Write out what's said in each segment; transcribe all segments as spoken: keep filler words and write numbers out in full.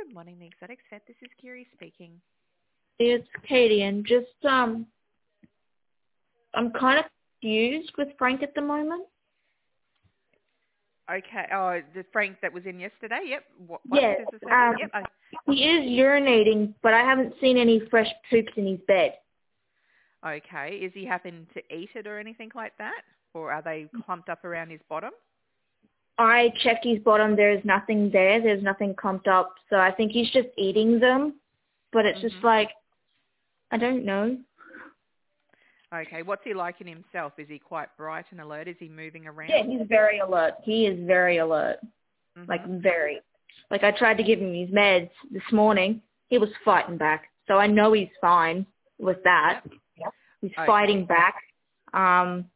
Good morning, the Exotic Vet. This is Kiri speaking. It's Katie, and just um, I'm kind of confused with Frank at the moment. Okay. Oh, the Frank that was in yesterday. Yep. What? what Yeah, is the um, Yep. I, he is urinating, but I haven't seen any fresh poops in his bed. okay. Is he happen to eat it or anything like that, or are they clumped up around his bottom? I checked his bottom. There is nothing there. There's nothing clumped up, so I think he's just eating them. But it's Mm-hmm. just like, I don't know. Okay. What's he like in himself? Is he quite bright and alert? Is he moving around? Yeah, he's very alert. He is very alert. Mm-hmm. Like, very. Like, I tried to give him his meds this morning. He was fighting back. So I know he's fine with that. Yep. He's Okay. fighting back. Um,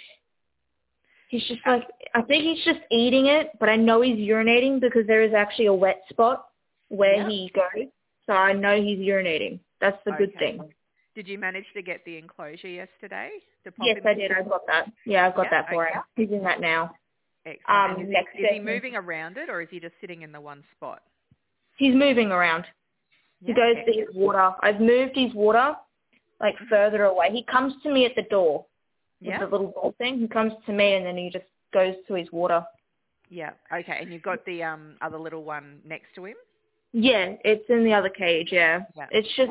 he's just like, I think he's just eating it, but I know he's urinating because there is actually a wet spot where Yep. he goes. So I know he's urinating. That's the Okay. good thing. Did you manage to get the enclosure yesterday? To pop Yes, him I in? did. I got that. Yeah, I've got Yep. that for Okay. him. He's in that now. Excellent. Um, And is, next he, is he session. moving around it, or is he just sitting in the one spot? He's moving around. He Yeah. goes to Excellent. his water. I've moved his water like Mm-hmm. further away. He comes to me at the door with Yeah. the little ball thing. He comes to me and then he just goes to his water. Yeah. Okay. And you've got the um other little one next to him? Yeah, it's in the other cage, yeah. Yeah. It's just,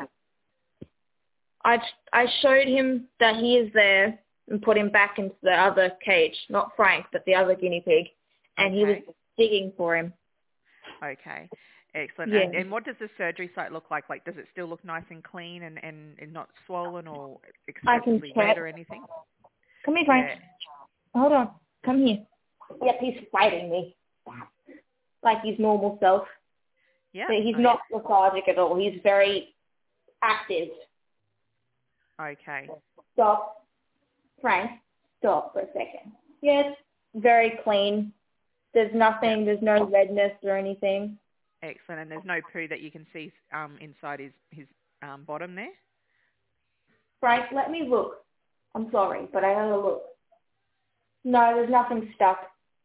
I, I showed him that he is there and put him back into the other cage. Not Frank, but the other guinea pig. And he was Okay. digging for him. Okay. Excellent. Yeah. And and what does the surgery site look like? Like, does it still look nice and clean and, and, and not swollen or I can excessively check. red or anything? Come here, Frank. Yeah. Hold on. Come here. Yep, he's fighting me. Like his normal self. Yeah. But he's Okay. not lethargic at all. He's very active. Okay. Stop. Frank, stop for a second. Yes, very clean. There's nothing, Yeah. there's no redness or anything. Excellent. And there's no poo that you can see um inside his his um bottom there? Frank, let me look. I'm sorry, but I gotta look. No, there's nothing stuck.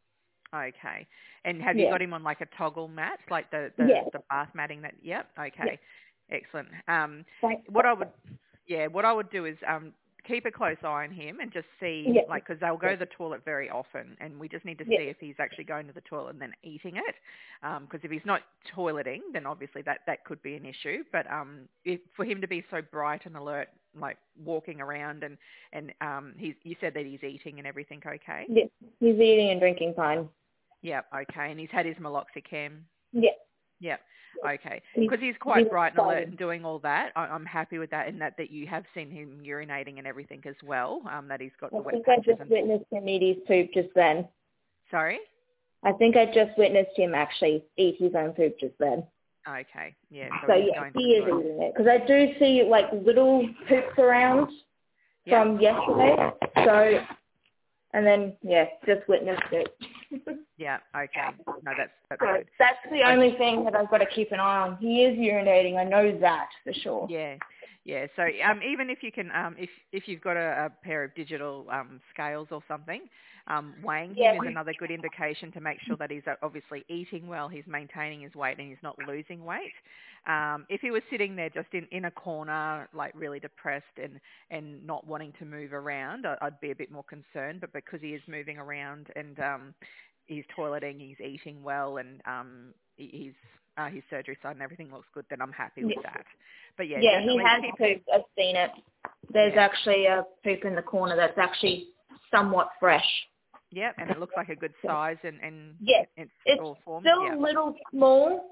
Okay. And have Yeah. you got him on like a toggle mat, like the the, Yeah. the bath matting that? Yep. Okay. Excellent. Um, Frank, what I would, yeah, what I would do is um keep a close eye on him and just see, yeah. like, because they'll go to the toilet very often, and we just need to Yeah. see if he's actually going to the toilet and then eating it. Because if he's not toileting, then obviously that that could be an issue. But um, if, for him to be so bright and alert, like walking around and and um, he's you said that he's eating and everything, okay? Yeah. He's eating and drinking fine. Yep, okay. And he's had his meloxicam. Yeah. Yep, okay. He's, Because he's quite he's bright and fine. alert and doing all that, I, I'm happy with that, and that, that you have seen him urinating and everything as well, um, that he's got I the wet think I patches. just And witnessed him eat his poop just then. Sorry? I think I just witnessed him actually eat his own poop just then. Okay, yeah, so, So he's yeah, going he to is the toilet. eating it. Because I do see like little poops around Yep. from yesterday. So, and then, yeah, just witnessed it. Yeah, okay. No, that's, that's So good. that's the Okay. only thing that I've got to keep an eye on. He is urinating. I know that for sure. Yeah, yeah. So um, even if you can, um, if if you've got a, a pair of digital um, scales or something, um, weighing him Yeah, is we- another good indication to make sure that he's obviously eating well, he's maintaining his weight, and he's not losing weight. Um, if he was sitting there just in, in a corner, like really depressed and, and not wanting to move around, I, I'd be a bit more concerned. But because he is moving around and um, he's toileting, he's eating well, and um, he- he's uh, his surgery side and everything looks good, then I'm happy with Yeah. that. But yeah, Yeah, he definitely has keep. poop. I've seen it. There's Yeah. actually a poop in the corner that's actually somewhat fresh. Yep, and it looks like a good size and and Yes, it's it's all formed. still Yep. a little small,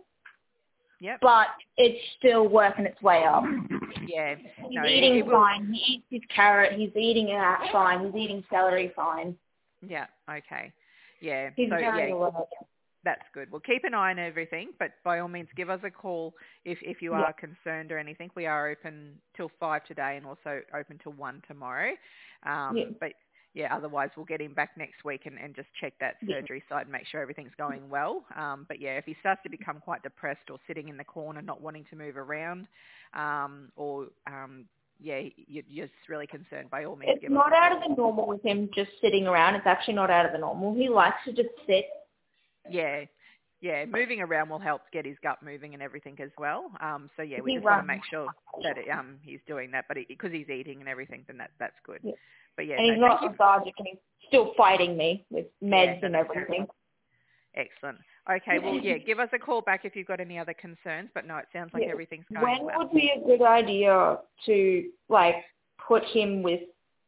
Yep. but it's still working its way up. Yeah. He's No, it, eating it will. fine. He eats his carrot. He's eating it fine. He's eating celery fine. Yeah. Okay. Yeah. He's So very yeah, alert. that's good. Well, keep an eye on everything, but by all means, give us a call if if you Yeah. are concerned or anything. We are open till five today and also open till one tomorrow. Um, Yeah. But yeah, otherwise we'll get him back next week and, and just check that Yeah. surgery side and make sure everything's going well. Um, but yeah, if he starts to become quite depressed or sitting in the corner, not wanting to move around, um, or um, yeah, you- you're just really concerned, by all means, It's give us not a out call. of the normal with him just sitting around. It's actually not out of the normal. He likes to just sit. Yeah. yeah, moving around will help get his gut moving and everything as well. Um, so yeah, we He just want to runs. make sure that it, um he's doing that, but because he's eating and everything, then that that's good. Yeah. But yeah, And no, he's thank not you. lethargic, and he's still fighting me with meds Yeah, and no, everything. excellent. Okay, well, yeah, give us a call back if you've got any other concerns. But no, it sounds like Yeah. everything's going When well. would be a good idea to like put him with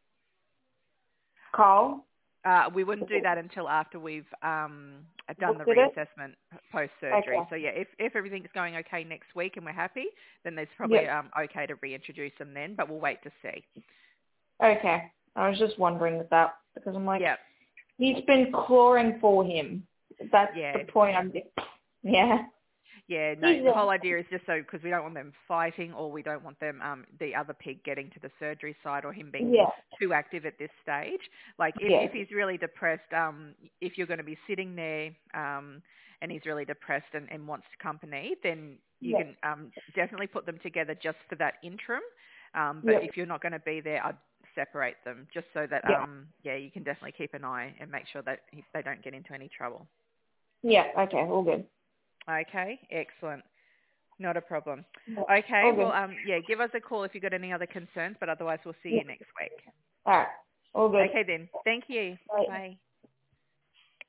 Carl? Uh, we wouldn't do that until after we've um, done the Looked at it? reassessment post-surgery. Okay. So yeah, if, if everything's going okay next week and we're happy, then there's probably Yep. um, okay to reintroduce them then, but we'll wait to see. Okay. I was just wondering with that because I'm like, Yeah, he's been clawing for him. That's yeah. the point I'm. Yeah. Yeah, no, He's the a, whole idea is just so because we don't want them fighting or we don't want them, um, the other pig getting to the surgery side or him being yeah. too active at this stage. Like if, Yeah. if he's really depressed, um, if you're going to be sitting there um, and he's really depressed and, and wants company, then you Yeah. can um, definitely put them together just for that interim. Um, but Yeah. if you're not going to be there, I'd separate them just so that, Yeah. um, yeah, you can definitely keep an eye and make sure that he- they don't get into any trouble. Yeah. Okay. All good. Okay, excellent. Not a problem. Yeah. Okay, All good. well, um, yeah, give us a call if you've got any other concerns, but otherwise we'll see Yeah. you next week. All right. All good. Okay then. Thank you. Bye. Bye.